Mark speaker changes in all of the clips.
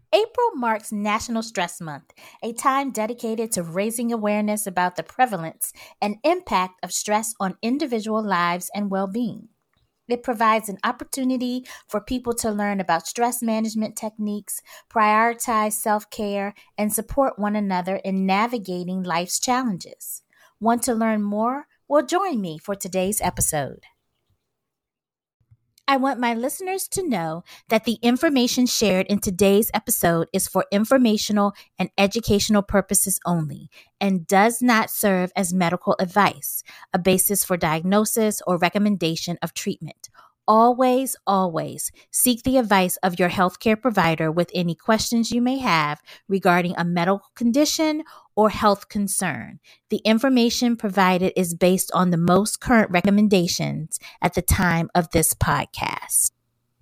Speaker 1: April marks National Stress Month, a time dedicated to raising awareness about the prevalence and impact of stress on individual lives and well being. It provides an opportunity for people to learn about stress management techniques, prioritize self care, and support one another in navigating life's challenges. Want to learn more? Well, join me for today's episode. I want my listeners to know that the information shared in today's episode is for informational and educational purposes only and does not serve as medical advice, a basis for diagnosis, or recommendation of treatment. Always seek the advice of your healthcare provider with any questions you may have regarding a medical condition or health concern. The information provided is based on the most current recommendations at the time of this podcast.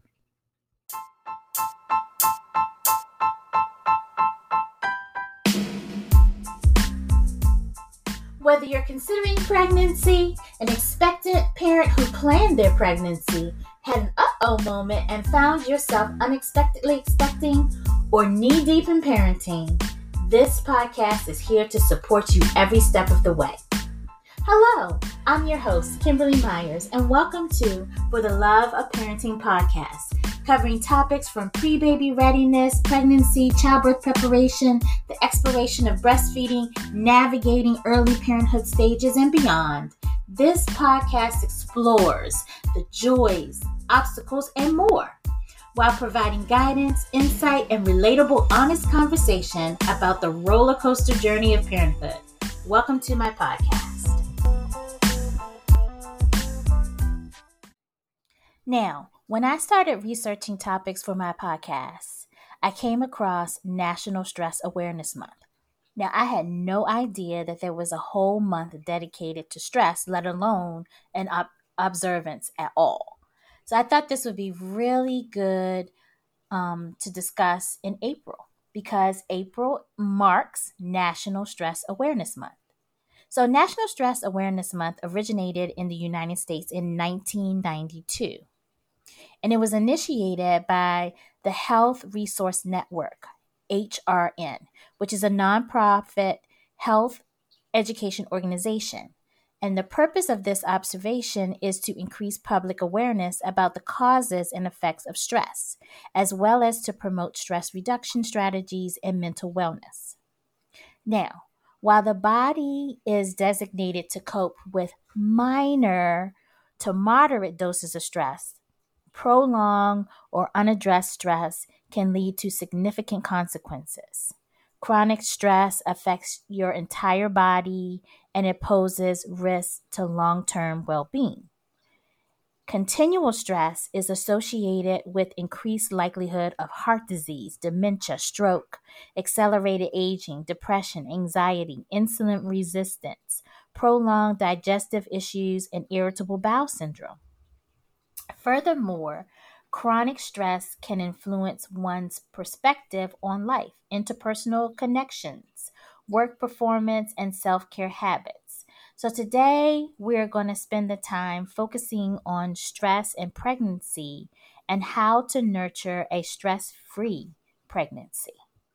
Speaker 1: Whether you're considering pregnancy, an expectant parent who planned their pregnancy, had an uh-oh moment and found yourself unexpectedly expecting, or knee-deep in parenting, this podcast is here to support you every step of the way. Hello, I'm your host, Kimberly Myers, and welcome to For the Love of Parenting podcast, covering topics from pre-baby readiness, pregnancy, childbirth preparation, the exploration of breastfeeding, navigating early parenthood stages, and beyond. This podcast explores the joys, obstacles, and more, while providing guidance, insight, and relatable, honest conversation about the roller coaster journey of parenthood. Welcome to my podcast. Now, when I started researching topics for my podcast, I came across National Stress Awareness Month. Now, I had no idea that there was a whole month dedicated to stress, let alone an observance at all. So I thought this would be really good to discuss in April, because April marks National Stress Awareness Month. So National Stress Awareness Month originated in the United States in 1992. And it was initiated by the Health Resource Network, HRN, which is a nonprofit health education organization. And the purpose of this observation is to increase public awareness about the causes and effects of stress, as well as to promote stress reduction strategies and mental wellness. Now, while the body is designated to cope with minor to moderate doses of stress, prolonged or unaddressed stress can lead to significant consequences. Chronic stress affects your entire body and it poses risks to long-term well-being. Continual stress is associated with increased likelihood of heart disease, dementia, stroke, accelerated aging, depression, anxiety, insulin resistance, prolonged digestive issues, and irritable bowel syndrome. Furthermore, chronic stress can influence one's perspective on life, interpersonal connections, work performance, and self-care habits. So today, we're going to spend the time focusing on stress and pregnancy and how to nurture a stress-free pregnancy.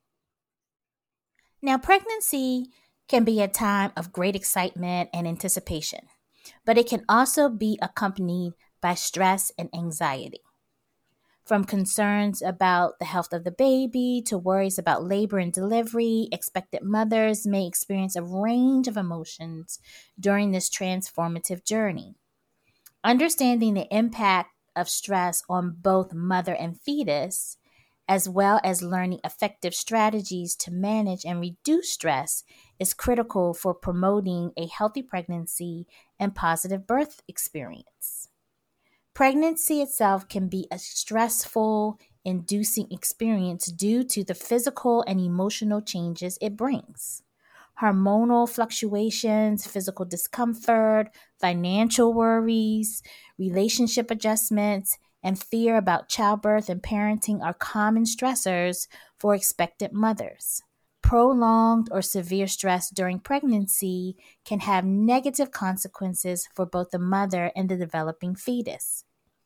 Speaker 1: Now, pregnancy can be a time of great excitement and anticipation, but it can also be accompanied by stress and anxiety. From concerns about the health of the baby to worries about labor and delivery, expectant mothers may experience a range of emotions during this transformative journey. Understanding the impact of stress on both mother and fetus, as well as learning effective strategies to manage and reduce stress, is critical for promoting a healthy pregnancy and positive birth experience. Pregnancy itself can be a stressful, inducing experience due to the physical and emotional changes it brings. Hormonal fluctuations, physical discomfort, financial worries, relationship adjustments, and fear about childbirth and parenting are common stressors for expectant mothers. Prolonged or severe stress during pregnancy can have negative consequences for both the mother and the developing fetus.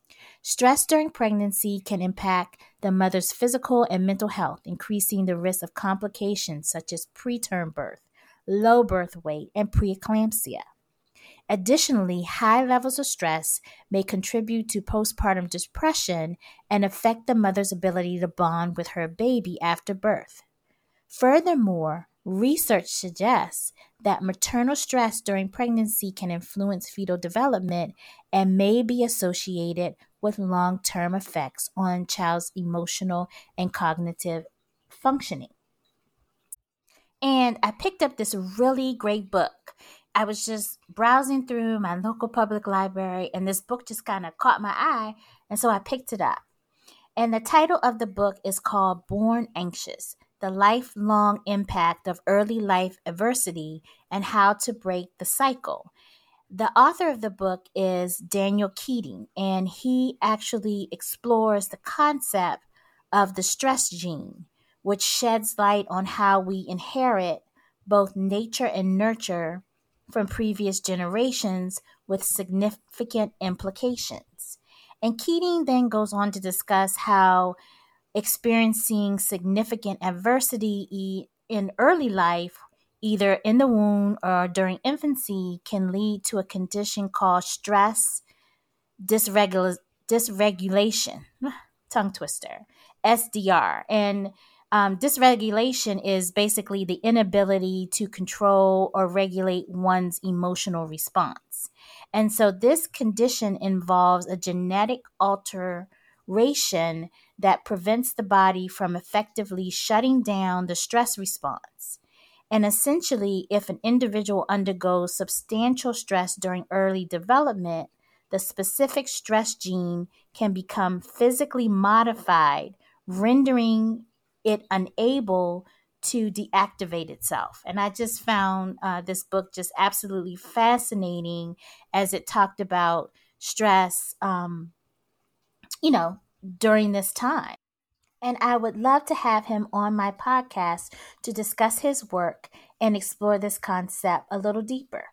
Speaker 1: Stress during pregnancy can impact the mother's physical and mental health, increasing the risk of complications such as preterm birth, low birth weight, and preeclampsia. Additionally, high levels of stress may contribute to postpartum depression and affect the mother's ability to bond with her baby after birth. Furthermore, research suggests that maternal stress during pregnancy can influence fetal development and may be associated with long-term effects on child's emotional and cognitive functioning. And I picked up this really great book. I was just browsing through my local public library, and this book just kind of caught my eye, and so I picked it up. And the title of the book is called Born Anxious: The Lifelong Impact of Early Life Adversity and How to Break the Cycle. The author of the book is Daniel Keating, and he actually explores the concept of the stress gene, which sheds light on how we inherit both nature and nurture from previous generations with significant implications. And Keating then goes on to discuss how experiencing significant adversity in early life, either in the womb or during infancy, can lead to a condition called stress dysregulation, tongue twister, SDR. And dysregulation is basically the inability to control or regulate one's emotional response. And so this condition involves a genetic alteration that prevents the body from effectively shutting down the stress response. And essentially, if an individual undergoes substantial stress during early development, the specific stress gene can become physically modified, rendering it unable to deactivate itself. And I just found this book just absolutely fascinating as it talked about stress, during this time. And I would love to have him on my podcast to discuss his work and explore this concept a little deeper.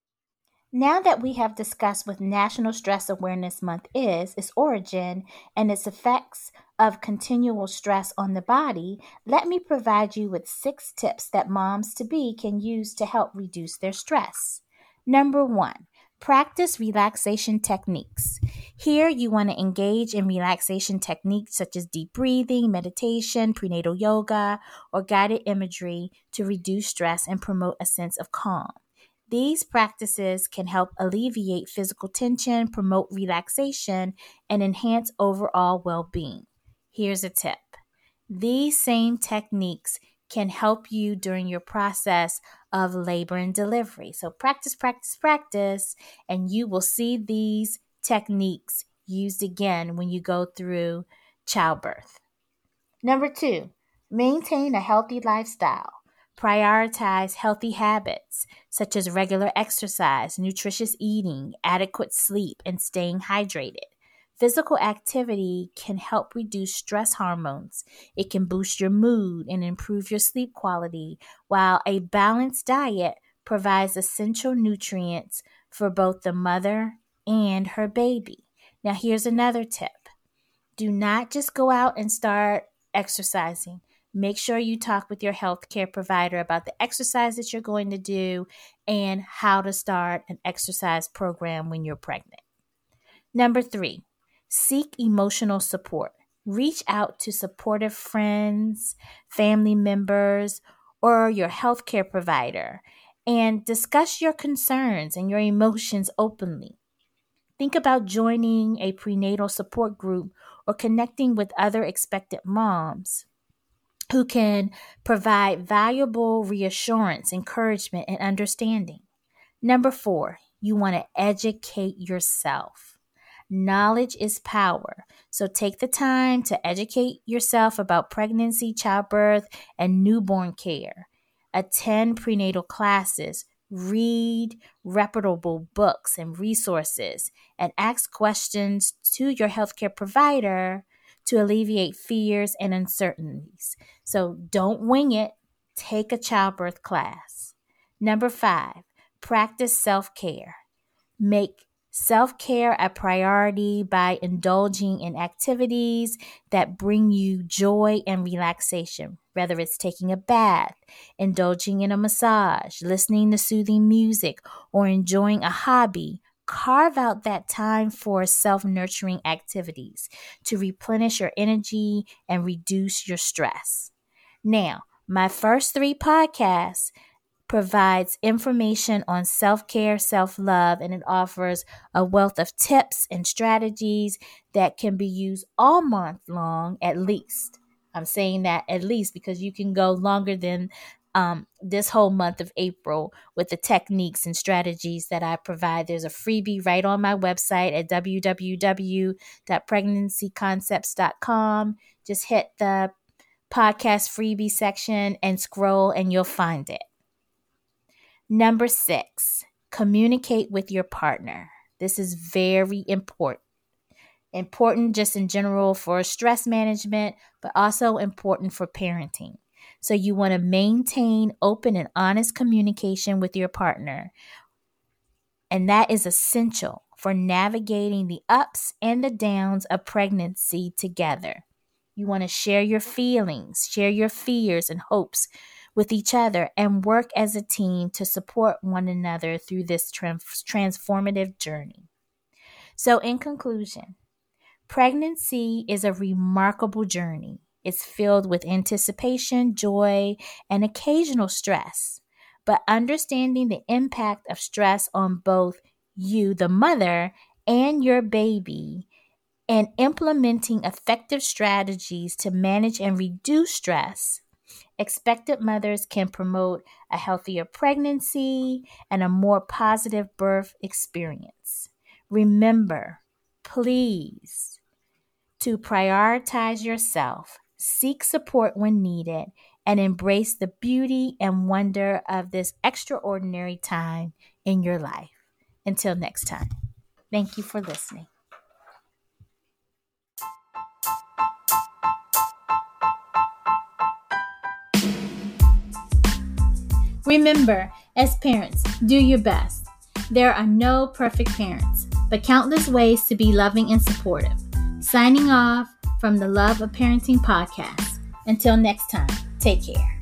Speaker 1: Now that we have discussed what National Stress Awareness Month is, its origin, and its effects of continual stress on the body, let me provide you with 6 tips that moms-to-be can use to help reduce their stress. Number 1, practice relaxation techniques. Here, you want to engage in relaxation techniques such as deep breathing, meditation, prenatal yoga, or guided imagery to reduce stress and promote a sense of calm. These practices can help alleviate physical tension, promote relaxation, and enhance overall well-being. Here's a tip. These same techniques can help you during your process of labor and delivery. So practice, practice, practice, and you will see these techniques used again when you go through childbirth. Number 2, maintain a healthy lifestyle. Prioritize healthy habits such as regular exercise, nutritious eating, adequate sleep, and staying hydrated. Physical activity can help reduce stress hormones. It can boost your mood and improve your sleep quality, while a balanced diet provides essential nutrients for both the mother and her baby. Now, here's another tip. Do not just go out and start exercising. Make sure you talk with your healthcare provider about the exercise that you're going to do and how to start an exercise program when you're pregnant. Number 3, seek emotional support. Reach out to supportive friends, family members, or your healthcare provider and discuss your concerns and your emotions openly. Think about joining a prenatal support group or connecting with other expectant moms who can provide valuable reassurance, encouragement, and understanding. Number 4, you want to educate yourself. Knowledge is power. So take the time to educate yourself about pregnancy, childbirth, and newborn care. Attend prenatal classes, read reputable books and resources, and ask questions to your healthcare provider to alleviate fears and uncertainties. So don't wing it. Take a childbirth class. Number 5, practice self-care. Make Self-care a priority by indulging in activities that bring you joy and relaxation, whether it's taking a bath, indulging in a massage, listening to soothing music, or enjoying a hobby. Carve out that time for self-nurturing activities to replenish your energy and reduce your stress. Now, my first 3 podcasts provides information on self-care, self-love, and it offers a wealth of tips and strategies that can be used all month long at least. I'm saying that at least because you can go longer than this whole month of April with the techniques and strategies that I provide. There's a freebie right on my website at www.pregnancyconcepts.com. Just hit the podcast freebie section and scroll and you'll find it. Number 6, communicate with your partner. This is very important. Important just in general for stress management, but also important for parenting. So you want to maintain open and honest communication with your partner. And that is essential for navigating the ups and the downs of pregnancy together. You want to share your feelings, share your fears and hopes with each other, and work as a team to support one another through this transformative journey. So in conclusion, pregnancy is a remarkable journey. It's filled with anticipation, joy, and occasional stress. But understanding the impact of stress on both you, the mother, and your baby, and implementing effective strategies to manage and reduce stress, expectant mothers can promote a healthier pregnancy and a more positive birth experience. Remember, please, to prioritize yourself, seek support when needed, and embrace the beauty and wonder of this extraordinary time in your life. Until next time, thank you for listening. Remember, as parents, do your best. There are no perfect parents, but countless ways to be loving and supportive. Signing off from the Love of Parenting podcast. Until next time, take care.